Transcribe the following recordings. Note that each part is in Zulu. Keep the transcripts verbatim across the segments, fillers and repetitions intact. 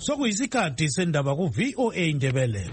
Sokuyisikhathi sendaba ku V O A Indebele.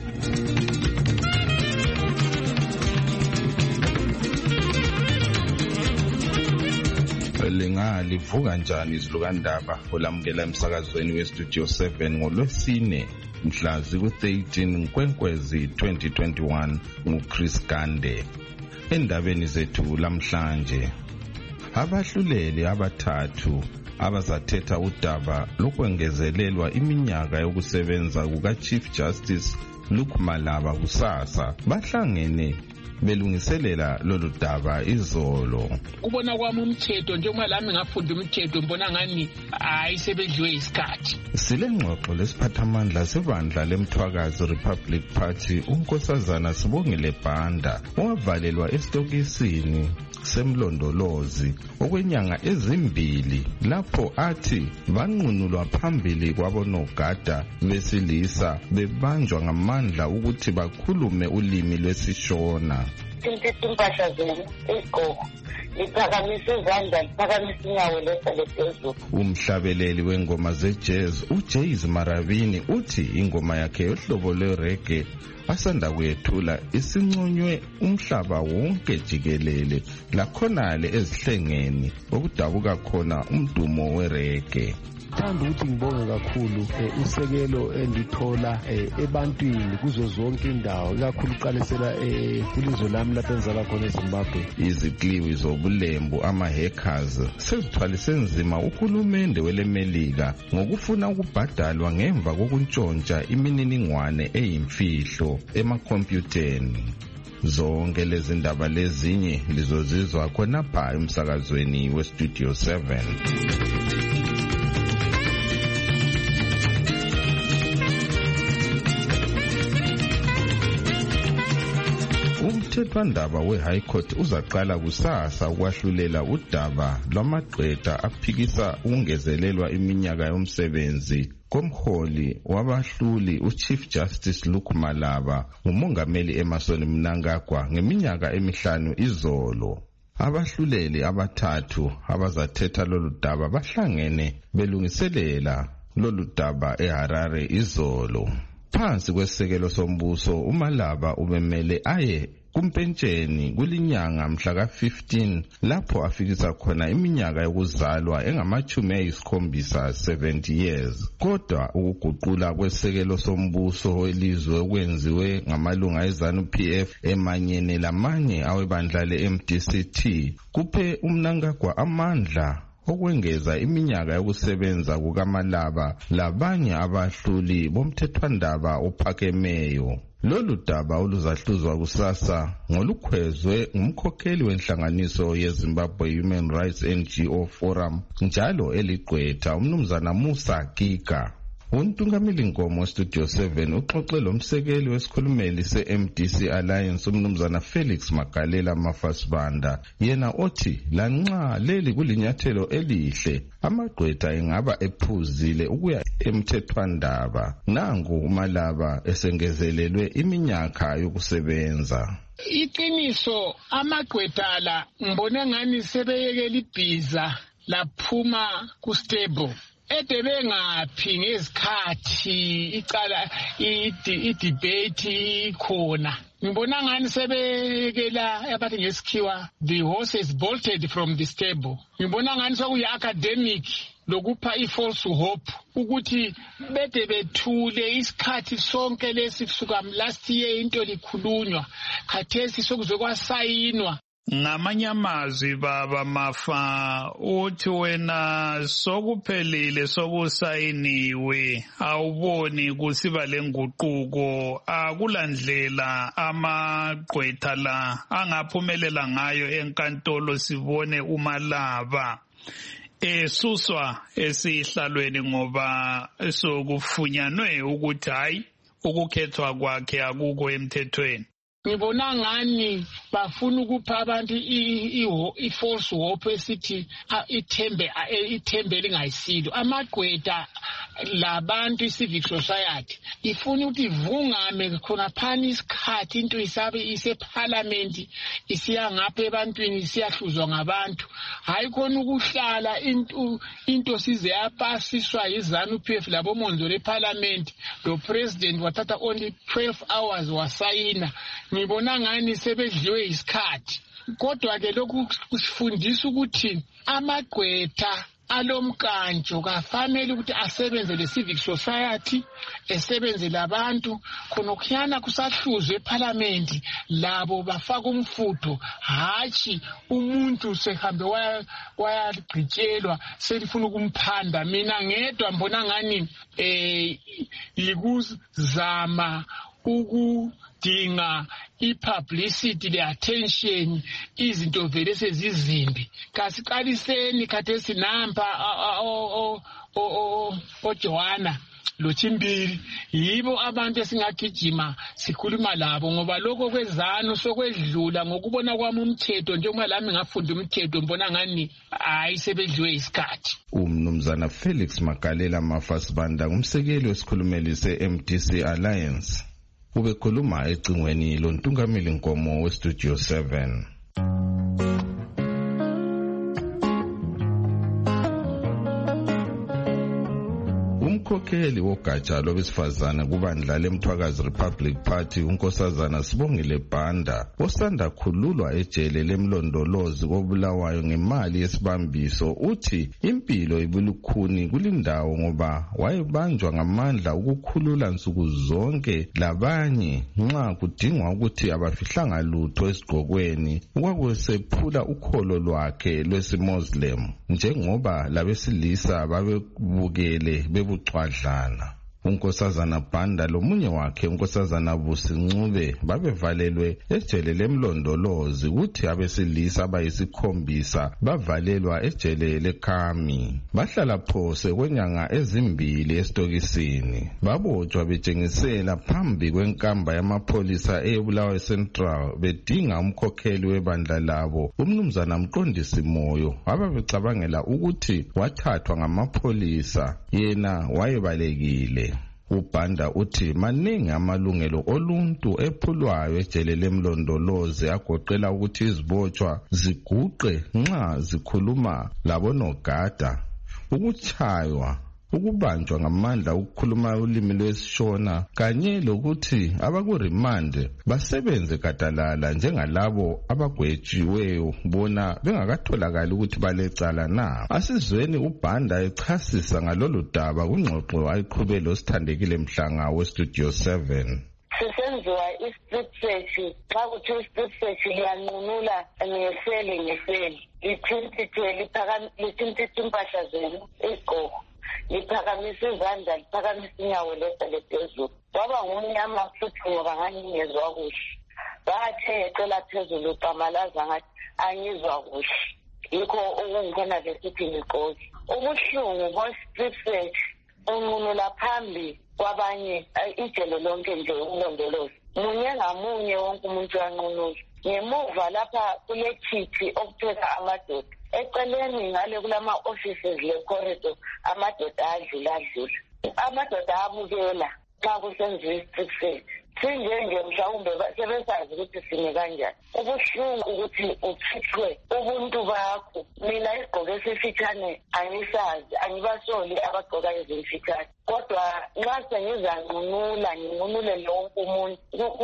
Linga livuka njani izilukandaba olamukela emsakazweni weStudio seven ngolwesine mhla ziku thirteen Nkwenkwezi twenty twenty-one nguChris Gande. Endabeni zethu lamhlanje, abahluleli abathathu abazathetha udaba lokwengezelelwa iminyaka yokusebenza kukaChief Justice Luke Malaba kusasa bahlangene belungiselela lolu daba izolo. Kubona kwami umthetho njengoba lami ngafunda umthetho mbona ngani ayisebedliwe isikhathi. Silengxoxo lesiphathamandla sebandla lemthwakazi Republic Party uNkosazana Sibongile Banda owavalelwa esitokisini semlondolozi okwenyanga ezimbili lapho athi banqunulwa phambili kwabonogada besilisa bebanjwa ngamandla ukuthi bakhulume ulimi lwesishona. Impahla zenu igqoko liphakamise izandla liphakamise inyawo lesale phezulu. Umhlabeleli wengoma ze-jazz uJays Marabini uthi ingoma yakhe yohlobo lwe-reggae asanda kuyethula isinconywe umhlaba wonke jikelele lakhonale ezihlengeni okudabuka khona umdumo wereggae. Thanda ukuthi ngibonge kakhulu usekelo endithola ebantwini kuzo zonke indawo kakhulu uqalisela kulizwe lami lapho enzala khona eZimbabwe. Izikliwi zobulembu ama-hackers sezithwalise nzima uhulumende welemelika ngokufuna ukubhadalwa ngemva kokuntshontsha imininingwane eyimfihlo emakhompyutheni. Zonke lezi ndaba lezinye lizozizwa khonapha emsakazweni weStudio seven. Umthethwandaba we-High Court uzaqala kusasa ukwahlulela udaba lwamaqeda aphikisa ukungezelelwa iminyaka yomsebenzi komholi wabahluli uChief Justice Luke Malaba ngumongameli Emmerson Mnangagwa ngeminyaka emihlanu izolo. Abahluleli abathathu abazathetha lolu daba bahlangene belungiselela lolu daba eHarare izolo. Phansi kwesekelo sombuso uMalaba ubemele aye kumpentsheni kulinyanga mhla ka fifteen lapho afikisa khona iminyaka yokuzalwa engamachumi ayisikhombisa seventy years. Kodwa ukuguqula kwesekelo sombuso welizwe okwenziwe ngamalunga eZANU P F emanyene lamanye awebandla le-M D C T kuphe uMnangagwa amandla okwengeza iminyaka yokusebenza kukaMalaba labanye abahluli bomthethwandaba ophakemeyo. Lolu daba oluzahluzwa kusasa ngolukhwezwe ngumkhokheli wenhlanganiso yeZimbabwe Human Rights N G O Forum njalo eligqwetha umnumzana Musa Giga. Untungameli Nkomo Studio seven uxoxe lomsekeli wesikhulumeli se-M D C Alliance umnumzana Felix Magalela Mafasibanda yena othi lanxa leli kulinyathelo elihle amagqwetha engaba ephuzile ukuya emthethwandaba. Nangu uMalaba esengezelelwe iminyaka yokusebenza. Iqiniso amagqwetha la ngibone ngani sebeyekela ibhiza laphuma ku-stable. Edebe ngaphi ngezikhathi icala i-debate khona. Ngibona ngani sebekela abathi ngesikhiwa the horses bolted from the stable. Ngibona ngani sokuyi-academic lokupha i-false hope ukuthi bede bethule isikhathi sonke lesi kusuka last year into likhulunywa khathesi sokuzokwasayinwa. Ngamanye amazwi baba Mafa uthi wena sokuphelile sokusayiniwe awuboni kusiba lenguquko akulandlela amagqwetha la angaphumelela ngayo enkantolo sibone uMalaba esuswa esihlalweni ngoba sokufunyanwe ukuthi hayi ukukhethwa kwakhe akukho emthethweni. Ngibona ngani bafuna ukupha abantu i-false hope esithi ithembe ithembe lingayisilo. Amagqwetha labantu i-civic society ifuna ukuthi ivungame khona phani isikhathi into isabe isephalamenti isiya ngapha ebantwini isiyahluzwa ngabantu hayi khona ukuhlala into into size yapasiswa yizanu P F labo monzo lephalamenti lo president wathatha only twelve hours wasayina ngibona ngani sebedliwe isikhathi kodwa ke lokhu kusifundisa ukuthi amagqwetha alomkanjo kafanele ukuthi asebenze le civic society esebenze labantu khona kukhiyana kusahluzwe eParliament labo bafaka umfutho hachi umuntu sehambe wayagcitshelwa selifuna ukumphanda mina ngedwa mbona ngani eh yikuzama ukudinga i-publicity le-attention izinto vele sezizimbi kasiqaliseni khathesi nampa oJohana lo Chimbili yibo abantu esingagijima sikhuluma labo ngoba lokho kwezano sokwedlula ngokubona kwami umthetho njengoba lami ngafunda umthetho mbona ngani hayi sebedliwe isikhathi. Umnumzana Felix Magalela Mafasibanda ngumsekeli wesikhulumeli se-M D C Alliance ubekhuluma ecingweni lontungameli Nkomo we-Studio seven. Umkhokheli wogatsha lwabesifazane kubandla leMthwakazi Republic Party unkosazana Sibongile Banda osanda khululwa ejele lemlondolozi kobulawayo ngemali yesibambiso uthi impilo ibulukhuni kulindawo ngoba wayebanjwa ngamandla ukukhulula nsuku zonke labanye nxa kudingwa ukuthi abafihlanga lutho esigqokweni okwakusephula ukholo lwakhe lwesiMuslim njengoba labesilisa babebukele bebucwadlana. Unkosazana Banda lomunye wakhe unkosazana Busincube babevalelwe ejele lemlondolozi kuthi abesilisa abayisikhombisa bavalelwa ejele leKhami bahlala phose kwenyanga ezimbili esitokisini babotshwa betshengisela phambi kwenkamba yamapholisa eBulawayo Central bedinga umkhokheli webandla labo umnumzana Mqondisi Moyo ababecabangela ukuthi wathathwa ngamapholisa yena wayebalekile. Ubanda uthi maningi amalungelo oluntu ephulwayo ejele lemlondolozi agoqela ukuthi izibotshwa ziguqe nxa zikhuluma labonogada ukuchaywa ukubanjwa ngamandla ukukhuluma ulimi lwesishona kanye lokuthi abakuremand basebenze gadalala njengalabo abagwetshiweyo bona bengakatholakali ukuthi balecala na. Asizweni uBanda echasisa ngalolu daba kungxoxo ayiqhubele losithandekile Mhlanga we-Studio seven. Sisenziwa i-street search xa kuthiwa i-street search liyanqunula ngesele ngesele lithintithe lithintithe impahla zenu igqoko liphakamise izandla liphakamise inyawo lesele phezulu kwaba ngumnyama futhi ngoba ngangingezwa kuhle bathe ecela phezulu uqamalaza ngathi angizwa kuhle yikho okungikhona lesithi ngigqoke ubuhlungu bo-street search unqunula phambi kwabanye ijele lonke nje umlondolozi munye ngamunye wonke umuntu wanqunula ngemuva lapha kule khithi okuthetha amadoda eceleni ngale kulama offices le corridor amadoda adlula adlula amadoda abukela xa kusenziwa i-street search sinjenge mhlawumbe sebesazi ukuthi sime kanjani ubuhlungu ukuthi uchithwe ubuntu bakho mina isigqoko esifitshane angisazi angibasoli abagqoka ezimfitshane kodwa nxa sengizanqunula nginqunule lonke umuntu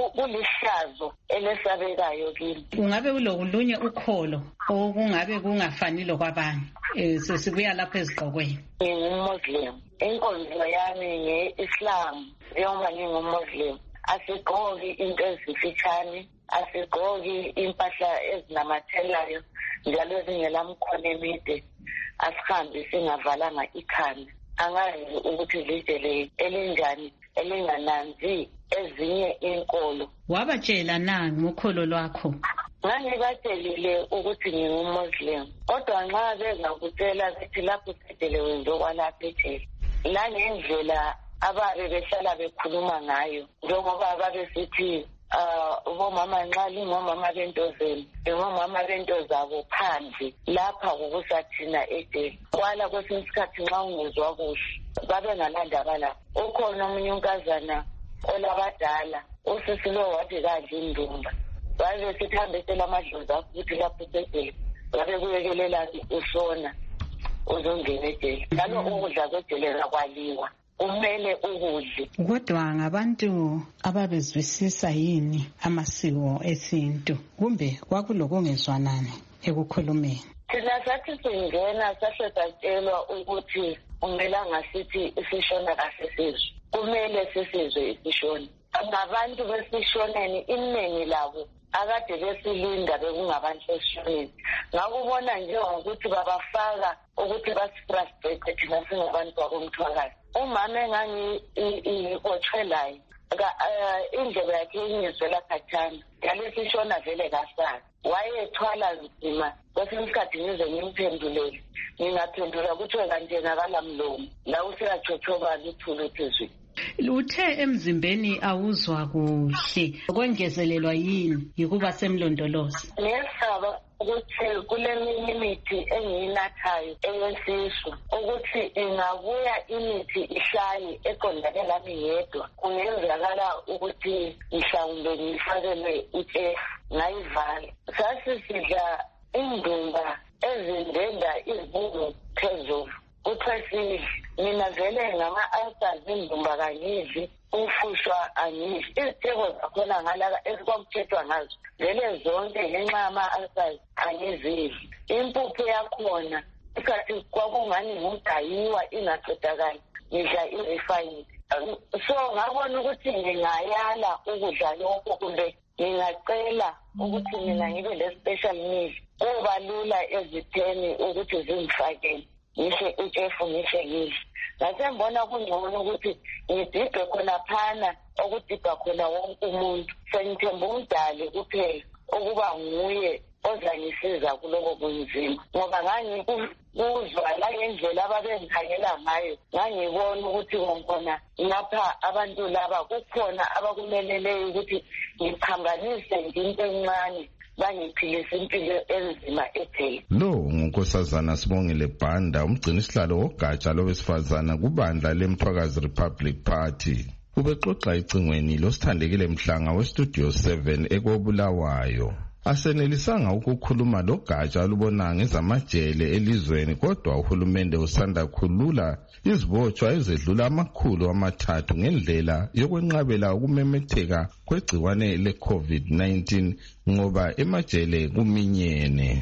kulihlazo elesabekayo kimi. Kungabe kulokulunye ukholo okungabe kungafani lokwabanye sesibuya lapha ezigqokweni? Ngingummuslim inkonzo yami nge-Islam njengoba ngingummuslim asigqoki into ezifitshane asigqoki impahla ezinamathelayo njalo ezingelamkhono emide asihambi singavalanga ikhanda angazi ukuthi lijele elinjani elingananzi ezinye inkolo. Wabatshela na ngokholo lwakho? Ngangibatshelile ukuthi ngingummuslim kodwa nxa bezakutshela ukuthi lapho sejele wenze okwalapha ejele la ngendlela ababe behlala bekhuluma ngayo njengoba babesithi uh bomama nxa lingomama bentozeni ngomama bento zabo phandle lapha ukusathina edeni kwala kwesinye isikhathi nxa ungezwa kuhle babe ngalandaba lapho ukhona omunye unkazana olabadala usisi lo wathi kadla indumba baze sithambe selamadlozi akuthi lapho sedeli babe kuyekelela usona uzongena edeli njalo ukudla kwedele kwaliwa kumele ukudle. Kodwa ngabantu ababezwisisa yini amasiko esintu kumbe kwakulokungezwanani ekukhulumeni? Thina sathi singena sahle satshelwa ukuthi kumele ngasithi isishona kasisizwe kumele sisizwe isishona. Ngabantu besishoneni iningi labo akade besilinda bekungabantu besishoneni ngakubona nje ukuthi babafaka ukuthi basifrustrate thina singabantu bakomthwakazi. Umama engangi ikothwelayo indlebe yakhe ingizwela khathana yalesishona vele kasana wayethwala nzima kwesinye isikhathi ngize ngimphendulele ngingaphendula kuthiwe kanjena kalamlomo la useyachothoba luthulu phezulu. Uthe emzimbeni awuzwa kuhle kwengezelelwa yini yikuba semlondolozi? Ngesaba ukuthi kuleminye imithi engiyinathayo eyesisu ukuthi ingabuya imithi ihlale eqondane lami yedwa kungenzakala ukuthi mhlawumbe ngifakelwe itshefu ngayivala. Sasisidla indumba ezindenda izibungu phezulu uthwesile mina vele ngama-ulcers indumba kangidli ufushwa angidli izitheko zakhona ngalaka esikwakuthethwa ngazo vele zonke ngenxa yama-ulcers angizidli. Impuphu yakhona isikhathi kwakungani ngudayiwa ingaqedakali ngidla i-refined. So ngabona ukuthi ngingayala ukudla lokho kumbe ngingacela ukuthi mina ngibe le-special meal kuba lula ezitheni ukuthi zingifakele ngishe utshefu ngishe ngidle. Ngasembona kungcono ukuthi ngidibhe khona phana okudibha khona wonke umuntu sengithemba umdali kuphela ukuba nguye ozangisiza kuloko bunzima ngoba ngangikuzwa la ngendlela ababengikhangela ngayo ngangibona ukuthi ngibona ngapha abantu laba kukhona abakumeleleyo ukuthi ngiphambanise into encane bangiphilisa impilo enzima ethele. Lo ngunkosazana Sibongile Bhanda umgcini sihlalo wogatsha lowesifazana kubandla leMthwakazi Republic Party. Ubexoxa icingweni losithandekile mhlanga westudio seven ekobulawayo. Asenelisanga ukukhuluma logatsha lubona ngezamajele elizweni kodwa uhulumende usanda khulula izibotshwa ezedlula amakhulu amathathu ngendlela yokwenqabela ukumemetheka kwegciwane le-COVID nineteen ngoba emajele kuminyene.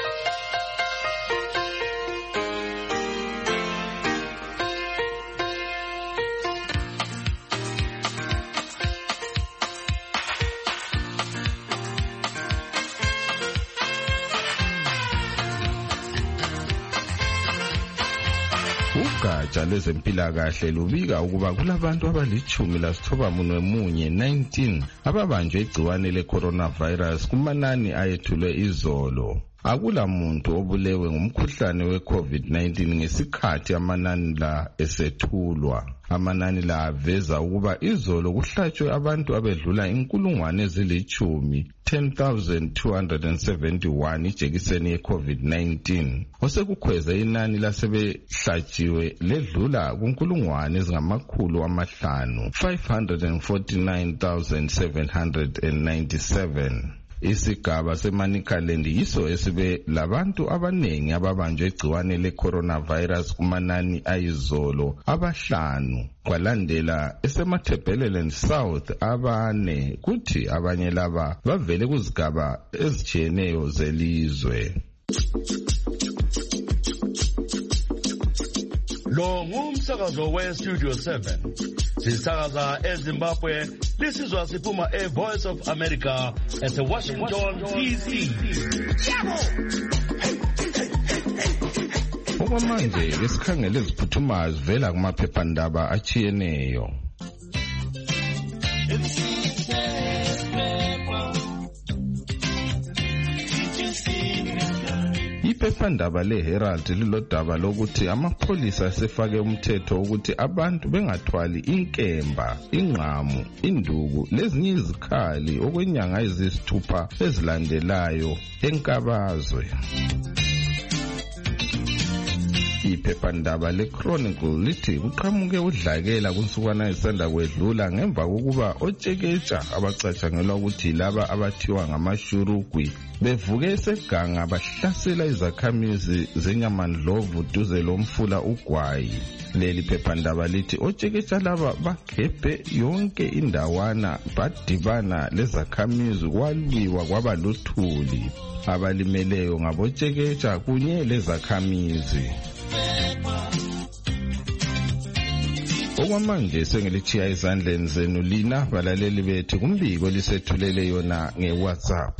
Ugatsha lwezempilakahle lubika ukuba kulabantu abalichumi lasithoba munwe munye nineteen ababanjwe igciwane le-coronavirus kumanani ayethulwe izolo. Akula muntu obulewe ngumkhuhlane we-COVID nineteen ngesikhathi amanani la esethulwa. Amanani la aveza ukuba izolo kuhlatshwe abantu abedlula inkulungwane ezilichumi ten thousand two hundred seventy-one ijekiseni ye-COVID nineteen. Osekukhweza inani lasebehlatshiwe ledlula kunkulungwane ezingamakhulu amahlanu five hundred forty-nine thousand seven hundred ninety-seven. Isigaba seManicaland yiso esibe labantu abanengi ababanjwe igciwane le-coronavirus kumanani ayizolo abahlanu. Kwalandela esemaThebeleland South abane kuthi abanye laba bavele kuzigaba ezitshiyeneyo zelizwe. Lo ngumsakazo we-Studio seven. Sisakaza eZimbabwe, lisizwa siphuma e-Voice of America ese-Washington D C. Okwamanje lesikhangele eziphuthumayo zivela kumaphephandaba achiyeneyo. Iphephandaba leHerald lilodaba lokuthi amapholisa asefake umthetho ukuthi abantu bengathwali inkemba, ingqamu, induku lezinye izikhali okwenyanga ezisithupha ezilandelayo enkabazwe. Iphephandaba leChronicle lithi kuqhamuke udlakela kunsukwana esanda kwedlula ngemva kokuba otsheketsha abacatshangelwa ukuthi laba abathiwa ngamashurugwi bevuke eseganga bahlasela izakhamizi zenyamandlovu duze lomfula uGwayi. Leli phephandaba lithi otsheketsha laba bakhephe yonke indawana badibana lezakhamizi kwalwiwa kwaba luthuli. Abalimeleyo ngabotsheketsha kunye lezakhamizi. Okwamanje sengilithiya izandleni zenu lina balaleli bethu kumbiko lisethulele yona ngeWhatsApp.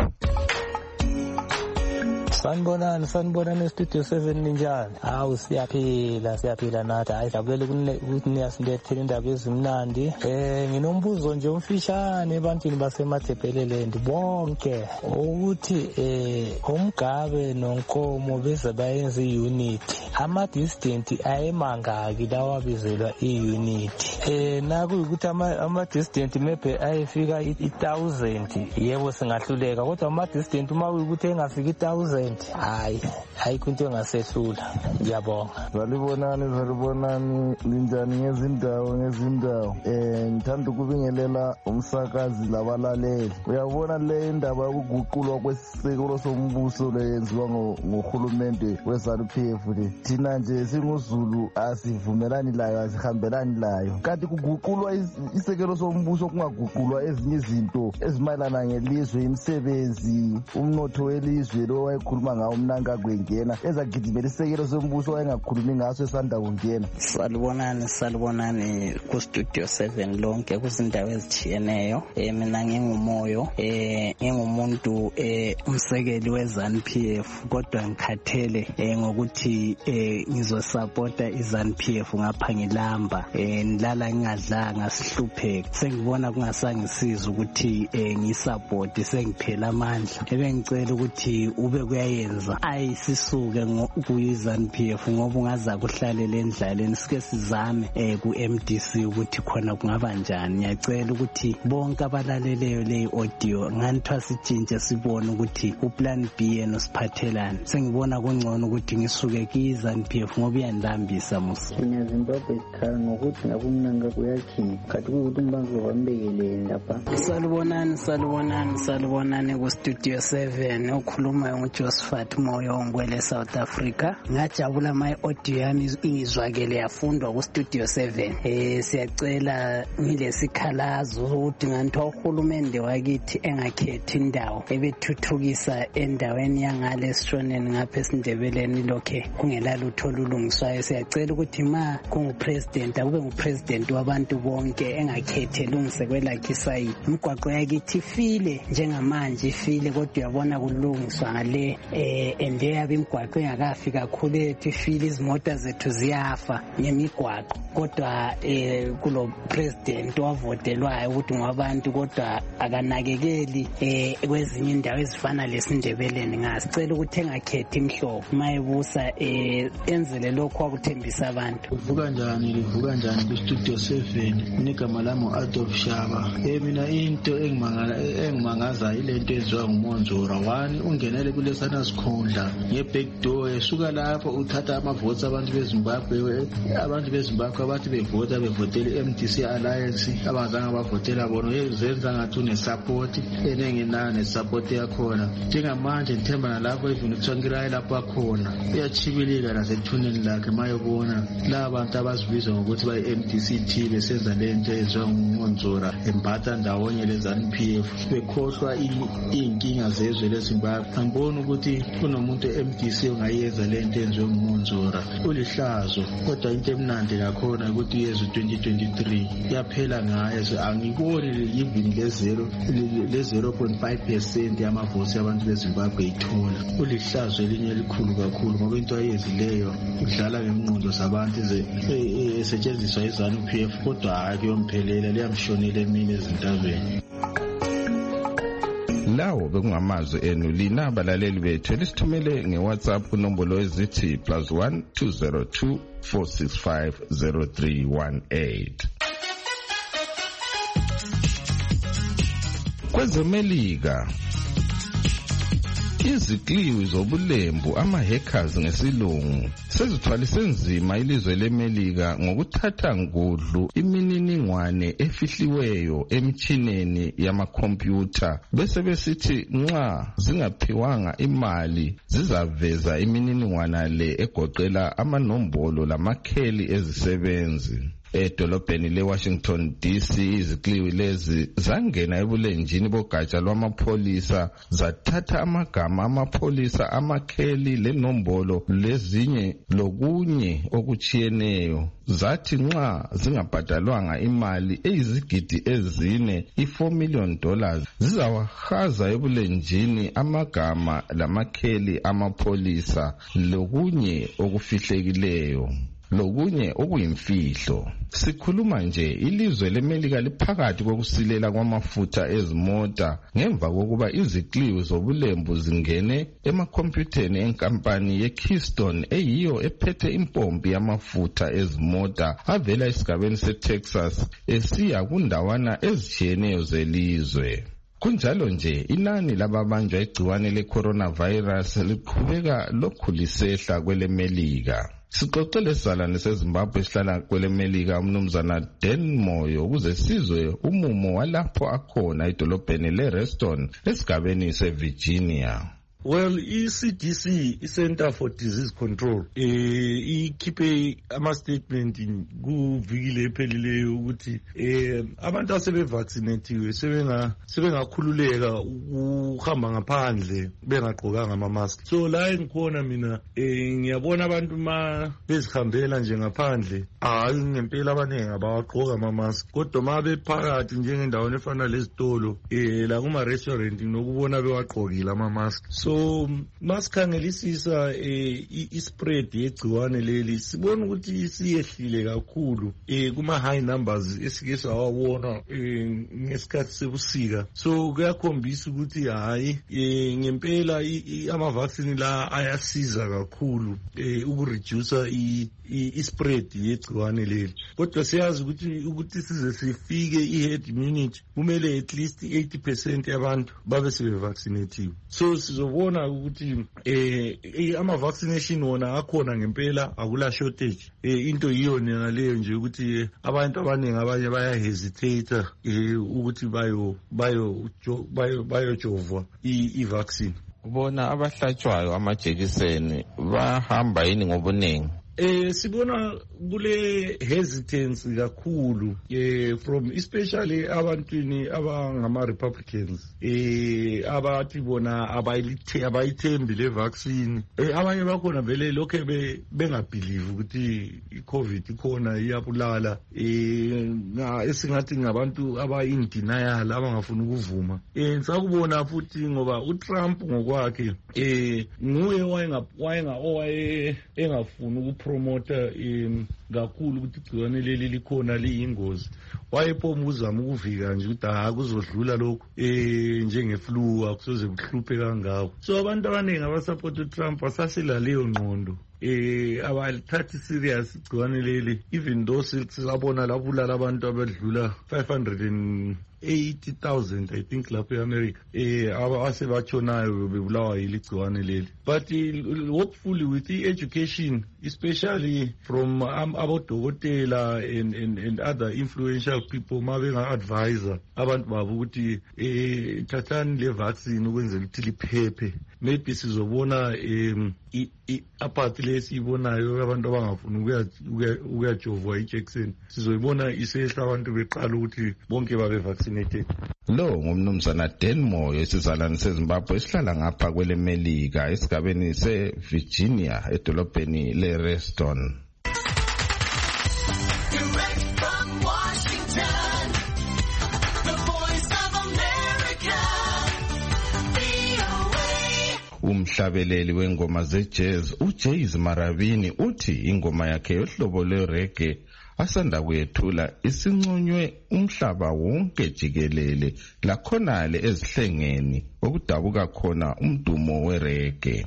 Sanibonani sanibonani Studio seven ninjani? Hawu siyaphila siyaphila nathi. Hayi dabulele ukuthi niyasilethela indaba ezimnandi. Eh nginombuzo nje umfishane ebantwini basemaDebeleland bonke ukuthi eh uMgabe noNkomo beze bayenza iunit. Ama distant ayemangaki lawa bizelwa iunit. Eh naku ukuthi ama ama distant maybe ayefika one thousand. Yebo singahluleka kodwa ama distant uma ukuthi engafika one thousand hayi hayi kunto engasehlula. Ngiyabonga. Salibonani salibonani linjani ngezindawo ngezindawo. Eh ngithanda ukubingelela umsakazi labalaleli. Uyabona le indaba yokuguqulwa kwesisekelo sombuso leyenziwa ngohulumende weZANU P F le. Thina nje singuZulu asivumelani layo asihambelani layo. Kanti kuguqulwa isekelo sombuso kungaguqulwa ezinye izinto ezimayelana ngelizwe, imisebenzi, umnotho welizwe lo wayekhuluma ngawo umnanga kwengena ezagidimela isekelo sombuso wayengakhulumi ngaso esanda kungena. Salibonani salibonani ku Studio seven lonke kuzindawo ezithiyeneyo. Eh mina ngingumoyo eh ngingumuntu eh umsekeli weZANU P F kodwa ngikhathele eh ngokuthi eh ngizosupporta iZANU P F ngapha ngilamba eh nilala ngingadlanga sihlupheke. Sengibona kungasangisiza ukuthi eh ngisupport sengiphela amandla. Ebengicela ukuthi ube kuyayenza ayisisuke kuyiZANU P F ngoba ungaza kuhlalela endlaleni sike sizame eh ku M D C ukuthi khona kungaba njani. Ngiyacela ukuthi bonke abalaleleyo le audio nganithwa sitshintshe sibone ukuthi uplan B yena usiphathelani. Sengibona kungcono ukuthi ngisuke kuyiZANU P F ngoba iyandambisa musa. Mina Zimbabwe ikhala ngokuthi ngabumnanga kuyakhipha kathi ukuthi umbango wambekelele lapha. Salibonani salibonani salibonani ku Studio seven okhuluma ngoJosephat Moyo ngwele South Africa. Ngajabula my audio yami ingizwakele yafundwa ku Studio seven. Eh siyacela ngilesikhalazo ukuthi ngantwa uhulumende wakithi engakhethi indawo ebethuthukisa endaweni yangale esitroneni ngapha esindebeleni lokhe kungelalo uthola ulungiswayo. Siyacela ukuthi ma kungupresident akube ngupresident wabantu bonke engakhethi elungise kwelakhe isayini. Imigwaqo yakithi ifile njengamanje ifile kodwa uyabona kulungiswa ngale eh endeyabe imigwaqo engakafika kakhulu ethi ifile izimota zethu ziyafa ngemigwaqo kodwa eh kulo president wavotelwayo ukuthi ngabantu kodwa akanakekeli eh kwezinye indawo ezifana lesindebeleni. Ngasicela ukuthi engakhethi imhlobo mayebusa eh enzele lokho akuthembisa abantu. Uvuka njani livuka njani ku Studio seven nigama lami uAdolf Shaba. Eh mina into engimangala engimangaza ilento eziwa nguMonzora one ungenele kulesana sikhundla ngeback door esuka lapho uthatha ama votes abantu beZimbabwe abantu beZimbabwe abathi bevota bevotela iM D C Alliance abazanga bavotela bona yezenza ngathi une support enengenane support yakhona. Njengamanje ngithemba nalapho even uTsvangirai lapho akhona uyachibilika nasethuneni lakhe mayobona la abantu abazibiza ngokuthi bayi M D C T besenza lento eziwa nguMonzora embatha ndawonye leZANU P F bekhohlwa inkinga zezwe leZimbabwe. Angiboni ukuthi kunomuntu eM D C ongayenza lento enziwe nguMonzora. Ulihlazo kodwa into emnandi kakhona ukuthi yezwe twenty twenty-three yaphela ngayo. Angiboni even le zero le zero point five percent yamavosi abantu beZimbabwe ithola. Ulihlazo elinye elikhulu kakhulu ngoba into ayezileyo udlala ngemnqondo zabantu esetshenziswa iZANU P F kodwa hayi kuyomphelela liyamshonela emini ezintabeni. Lawo bekungamazwi enu lina abalaleli bethu elisithumele ngeWhatsApp kunombolo ezithi plus one two zero two four six five zero three one eight. KwezeMelika, izikliwi zobulembu ama-hackers ngesilungu sezithwalise nzima ilizwe leMelika ngokuthatha ngudlu imininingwane efihliweyo emitshineni yamakhompyutha bese besithi nxa zingaphiwanga imali zizaveza imininingwane le egoqela amanombolo lamakheli ezisebenzi. Edolobheni le-Washington D C izikliwi lezi zangena ebulenjini bogatsha lwamapholisa zathatha amagama amapholisa amakheli lenombolo lezinye lokunye okuchiyeneyo zathi nxa zingabhadalwanga imali eyizigidi ezine i-four million dollars zizawahaza ebulenjini amagama lamakheli amapholisa lokunye okufihlekileyo lokunye okuyimfihlo. Sikhuluma nje ilizwe leMelika liphakathi kokusilela kwamafutha ezimota ngemva kokuba izikliwi zobulembu zingene emakhompyutheni enkampani ye-Keystone eyiyo ephethe impompi yamafutha ezimota avela esigabeni se-Texas esiya kundawana ezitshiyeneyo zelizwe. Kunjalo nje inani lababanjwa igciwane le-coronavirus liqhubeka lokhu lisehla kweleMelika. Sixoxele salane seZimbabwe esihlala kweleMelika umnumzana Dan Moyo ukuze sizwe umumo walapho akhona edolobheni leReston esigabeni seVirginia. Well, i-C D C, i-Center for Disease Control, eh ikhiphe ama-statement kuvikile ephelileyo ukuthi eh abantu asebevaccinatiwe sebenga sebengakhululeka ukuhamba ngaphandle bengagqokanga ama-mask. So la engikhona mina eh ngiyabona abantu ma bezihambela nje ngaphandle hayi ngempela abaningi abawagqoka ama-mask. Kodwa ma bephakathi njengendaweni efana lezitolo eh la kuma-restaurant nokubona bewagqokile ama-mask. So So masikhangelisisa eh i-spread yegciwane leli sibona ukuthi siyehlile kakhulu eh kuma high numbers esike sawabona eh ngesikhathi sebusika. So kuyakhombisa ukuthi hayi eh ngempela ama vaccine la ayasiza kakhulu eh ukureduce i-spread yegciwane leli. Kodwa siyazi ukuthi ukuthi size sifike i-herd immunity kumele at least eighty percent yabantu babe sebevaccinatiwe. So sizobona ukuthi eh ama vaccination wona akhona ngempela akula shortage. Eh into yiyo nina leyo nje ukuthi abantu abaningi abanye baya hesitate eh ukuthi bayo bayo bayo bayojovwa i vaccine. Ubona abahlatshwayo amajekiseni bahamba yini ngobuningi? Eh sibona kule hesitance kakhulu eh from especially abantwini abangama Republicans eh abathi bona abayithe abayithembi le vaccine eh abanye bakhona vele lokho bengabelieve ukuthi iCovid ikhona iyabulala eh na esingathi ngabantu aba in denial abangafuni ukuvuma. Eh sakubona futhi ngoba uTrump ngokwakhe eh nguye wayenga owaye engafuni promoter in kakhulu ukuthi igciwane leli likhona liyingozi. Wayepoma uzama ukuvika nje ukuthi ha kuzodlula lokho eh njenge flu akusoze kuhluphe kangako. So abantu abaningi abasupport uTrump basasela leyo ngqondo eh abalithathi serious igciwane leli, even though sisabona labulala abantu abadlula five hundred eighty thousand I think lapha eAmerica eh abasebatshonayo bebulawa yiligciwane leli. But uh, hopefully with the education, especially from um, abodokotela and, and and other influential people mabenga advisor abantu babo ukuthi eh thathani le vaccine ukwenzela ukuthi liphephe. Maybe sizobona um apart lesibonayo abantu abangafuni ukuya ukuyajovwa iJackson sizoyibona isehla abantu beqala ukuthi bonke babe vaccinated. Lo ngumnumzana Dan Moyo esizalwane seZimbabwe esihlala ngapha kweleMelika esigabeni seVirginia edolobheni leReston. Umhlabeleli wengoma ze-jazz uJays Marabini uthi ingoma yakhe yohlobo lwe-reggae asanda kuyethula isinconywe umhlaba wonke jikelele lakhonale ezihlengeni okudabuka khona umdumo we-reggae.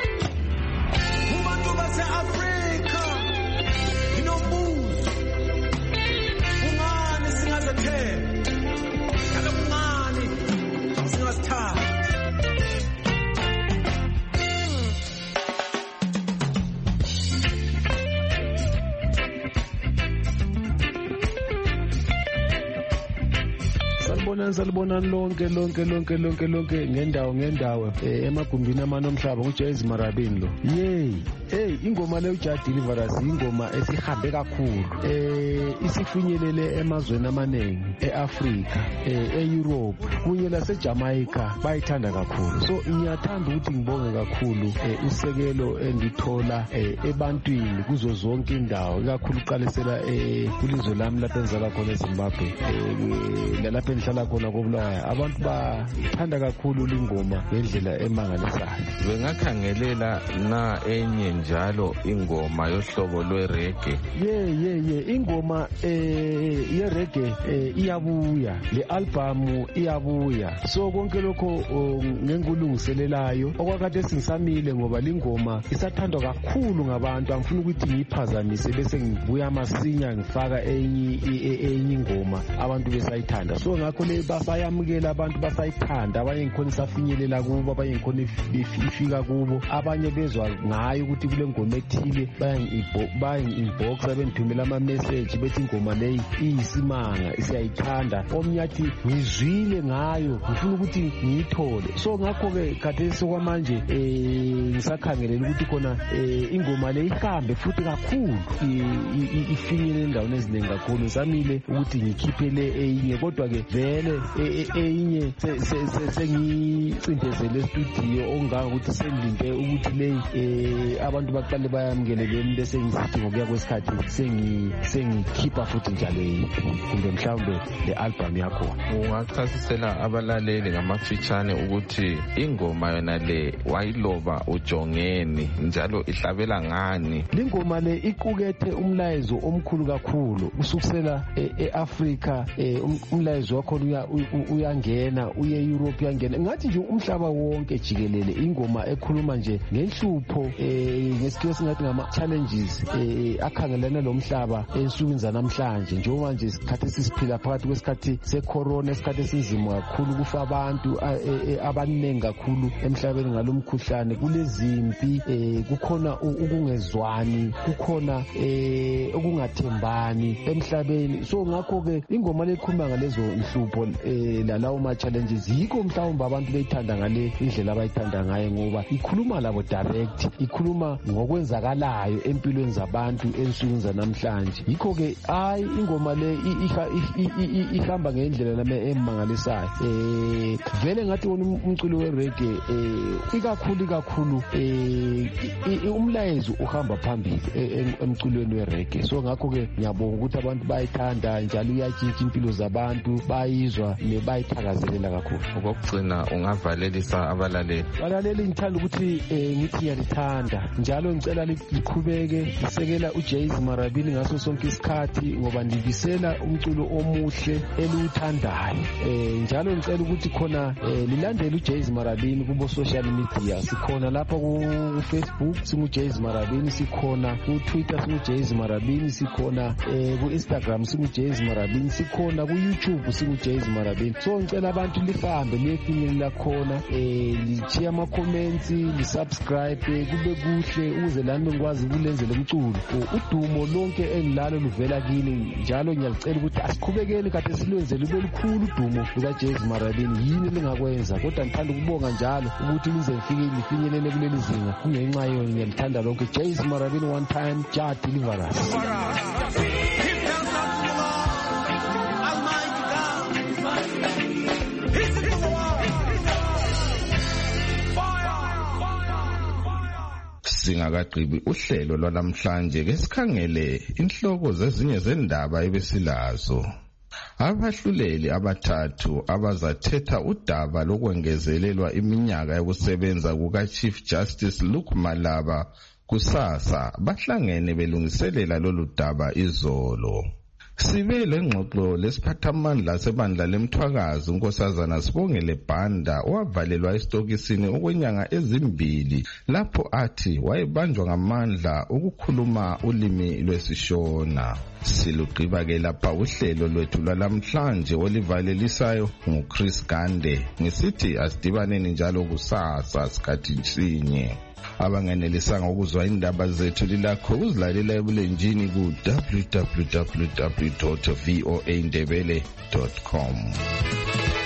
Salibonani lonke lonke lonke lonke lonke ngendawo ngendawo emagumbini amanomhlaba uJays Marabini lo. Yey, hey ingoma le uJust Deliverance ingoma esihambe kakhulu. Eh isifinyelele emazweni amaningi eAfrika, eEurope, kunye laseJamaica bayithanda kakhulu. So ngiyathanda ukuthi ngibonge kakhulu usekelo endithola ebantwini kuzo zonke indawo, kakhulu uqalisela kulizwe lami lapha enzala khona eZimbabwe. Eh lapha enhlala khona koBulawayo abantu bathanda kakhulu lingoma ngendlela emangalisayo. Bengakhangelela na enye njalo ingoma yohlobo lwe-reggae. Ye ye ye ingoma eh ye-reggae iyabuya, le album iyabuya. So konke lokho ngenkulungiselelayo okwakade singisamile ngoba lingoma isathandwa kakhulu ngabantu. Angifuni ukuthi ngiyiphazamise bese ngibuya masinya ngifaka enye enye ingoma abantu besayithanda. So ngakho le basayamukela abantu basayithanda, abanye ngikhona isafinyelela kubo, abanye ngikhona ifika kubo, abanye bezwa ngayo ukuthi kule ngoma ethile bayangi-inbox bengithumela ama-message bethi ingoma leyi iyisimanga siyayithanda. Omnyathi ngizwile ngayo ngifuna ukuthi ngiyithole. So ngakho-ke khathesi sokwamanje um ngisakhangelela ukuthi khona ingoma leyi ihambe futhi kakhulu ifinyelele endaweni eziningi kakhulu. Ngisamile ukuthi ngikhiphe le eyinye kodwa-ke vele eyinye sengicindezele estudio okungangokuthi sengilinde ukuthi leyi abantu baqale bayamukele beni bese ngisithi ngokuya kwesikhathi sengikhipha futhi njalo kumbe mhlawumbe le album yakho. Ungachasisela abalaleli ngamafitshane ukuthi ingoma yona le wayiloba ujongeni njalo ihlabela ngani? Lingoma le iqukethe umlayezo omkhulu kakhulu usukusela eAfrika, umlayezo wakho uyangena uye Europe uyangena ngathi nje umhlaba wonke jikelele. Ingoma ekhuluma nje ngenhlupho ngesikhathi singathi ngama challenges akhangelana lomhlaba ensukwini zanamhlanje njengoba nje isikhathi sisiphila phakathi kwesikhathi secorona, isikhathi esinzima kakhulu, kufa abantu abaningi kakhulu emhlabeni ngalomkhuhlane, kulezimpi, kukhona ukungezwani, kukhona ukungathembani emhlabeni. So ngakho ke ingoma lekhuluma ngalezo inhlupho lalawo ma challenges yikho mhlawumbe abantu beyithanda ngale indlela abayithanda ngayo ngoba ikhuluma labo direct, ikhuluma ngokwenzakalayo empilweni zabantu ensukwini zanamhlanje. Yikho ke hayi ingoma le ihamba ngendlela lami emangalisayo. Eh vele ngathi wona umculo we-reggae ikakhulu ikakhulu umlayezo uhamba phambili emculweni we-reggae. So ngakho ke ngiyabonga ukuthi abantu bayithanda njalo uyatshintsha impilo zabantu, bayizwa nebayithakazelela kakhulu. Okugcina ungavalelisa abalaleli. Abalaleli ngithanda ukuthi ngithi ngiyalithanda njalo ngicela liqhubeke lisekela uJays Marabini ngaso sonke isikhathi ngoba ndibisela umculo omuhle eliwuthandayo. Eh njalo ngicela ukuthi khona lilandele uJays Marabini kubo social media. Sikhona lapha ku Facebook singuJays Marabini, sikhona ku Twitter singuJays Marabini, sikhona ku Instagram singuJays Marabini, sikhona ku YouTube singuJays Marabini. So ngicela abantu lihambe liyefinyelela khona, eh lichiya ama comments, li subscribe kube kuhle ukuze lami ngikwazi ukulenzela umculo. Udumo lonke engilalo luvela kini njalo ngiyalicela ukuthi asiqhubekeni kade silwenze lube lukhulu udumo lukaJays Marabini. Yini lingakwenza kodwa ngithanda ukubonga njalo ukuthi nize ngifike lifinyelele kuleli zinga kungenxa yona ngiyalithanda lonke. Jays Marabini one time Just Deliverance. Singakagqibi uhlelo lwanamhlanje ke sikhangele inhloko zezinye zendaba ebesilazo. Abahluleli abathathu abazathetha udaba lokwengezelelwa iminyaka yokusebenza kuka Chief Justice Luke Malaba kusasa bahlangene belungiselela lolu daba izolo. Sibe lengxoxo lesiphathamandla sebandla lemthwakazi unkosazana Sibongile Banda owavalelwa esitokisini okwenyanga ezimbili lapho athi wayebanjwa ngamandla ukukhuluma ulimi lwesishona. Silugqiba ke lapha uhlelo lwethu lwalamhlanje olivalelisayo nguChris Gande ngisithi asidibaneni njalo kusasa sikhathi sinye. Abanganelisanga ukuzwa indaba zethu lilakho ukuzilalela ebulenjini ku w w w dot v o a ndebele dot com.